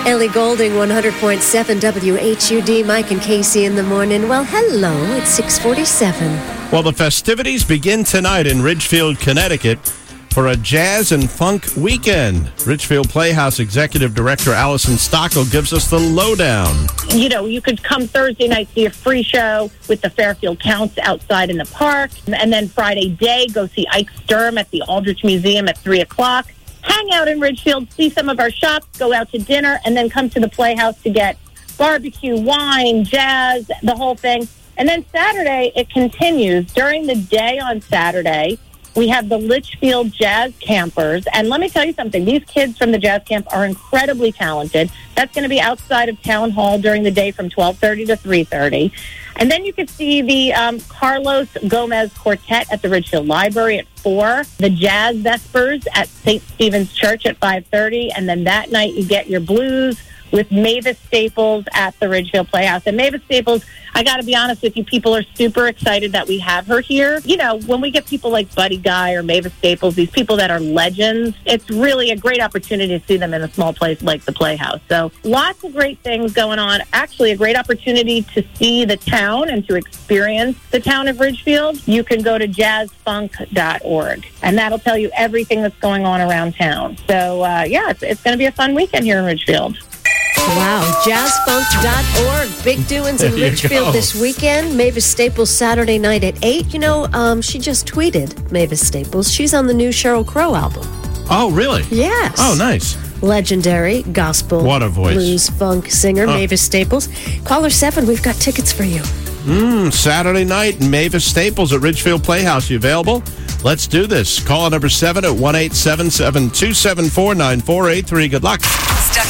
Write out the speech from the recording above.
Ellie Golding, 100.7 WHUD. Mike and Casey in the morning. Well, hello. It's 6:47. Well, the festivities begin tonight in Ridgefield, Connecticut for a jazz and funk weekend. Ridgefield Playhouse Executive Director Allison Stockel gives us the lowdown. You know, you could come Thursday night, see a free show with the Fairfield Counts outside in the park. And then Friday day, go see Ike Sturm at the Aldrich Museum at 3 o'clock. Hang out in Ridgefield, see some of our shops, go out to dinner, and then come to the Playhouse to get barbecue, wine, jazz, the whole thing. And then Saturday, it continues. During the day on Saturday, we have the Litchfield Jazz Campers. And let me tell you something. These kids from the Jazz Camp are incredibly talented. That's going to be outside of Town Hall during the day from 12:30 to 3:30. And then you could see the Carlos Gomez Quartet at the Ridgefield Library at 4. The Jazz Vespers at St. Stephen's Church at 5:30. And then that night you get your blues with Mavis Staples at the Ridgefield Playhouse. And Mavis Staples, I got to be honest with you, people are super excited that we have her here. You know, when we get people like Buddy Guy or Mavis Staples, these people that are legends, it's really a great opportunity to see them in a small place like the Playhouse. So lots of great things going on. Actually, a great opportunity to see the town and to experience the town of Ridgefield. You can go to jazzfunk.org, and that'll tell you everything that's going on around town. So, it's going to be a fun weekend here in Ridgefield. Wow, jazzfunk.org. Big doings in Ridgefield this weekend. Mavis Staples Saturday night at 8. You know, she just tweeted, Mavis Staples. She's on the new Sheryl Crow album. Oh, really? Yes. Oh, nice. Legendary gospel, what a voice, blues, funk singer, Mavis Staples. Caller 7, we've got tickets for you. Saturday night, Mavis Staples at Ridgefield Playhouse. You available? Let's do this. Call number 7 at 1-877-274-9483. Good luck.